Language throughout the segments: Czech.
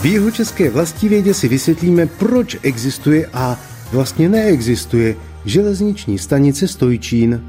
jihočeské vlastivědě si vysvětlíme, proč existuje a vlastně neexistuje železniční stanice Stojčín.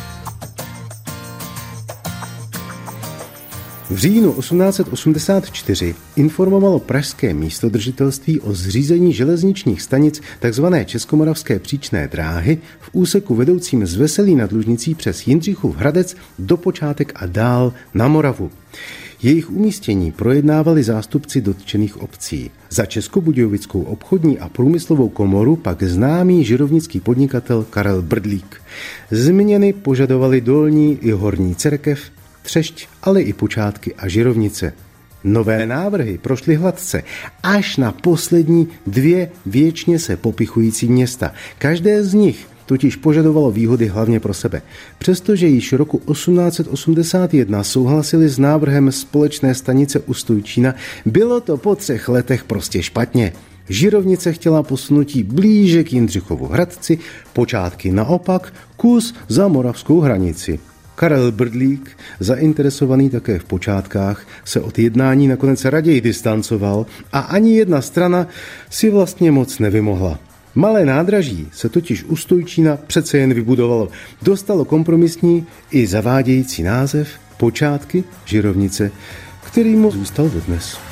V říjnu 1884 informovalo pražské místodržitelství o zřízení železničních stanic tzv. Českomoravské příčné dráhy v úseku vedoucím z Veselí nad Lužnicí přes Jindřichův Hradec do Počátek a dál na Moravu. Jejich umístění projednávali zástupci dotčených obcí. Za Českobudějovickou obchodní a průmyslovou komoru pak známý žirovnický podnikatel Karel Brdlík. Změny požadovali Dolní i Horní Cerkev, Třešť, ale i Počátky a Žirovnice. Nové návrhy prošly hladce až na poslední dvě věčně se popichující města. Každé z nich totiž požadovalo výhody hlavně pro sebe. Přestože již roku 1881 souhlasili s návrhem společné stanice u Stojčína, bylo to po 3 letech prostě špatně. Žirovnice chtěla posunutí blíže k Jindřichovu Hradci, Počátky naopak kus za moravskou hranici. Karel Brdlík, zainteresovaný také v Počátkách, se od jednání nakonec raději distancoval a ani jedna strana si vlastně moc nevymohla. Malé nádraží se totiž u Stojčína přece jen vybudovalo. Dostalo kompromisní i zavádějící název Počátky Žirovnice, který mu zůstal dodnes.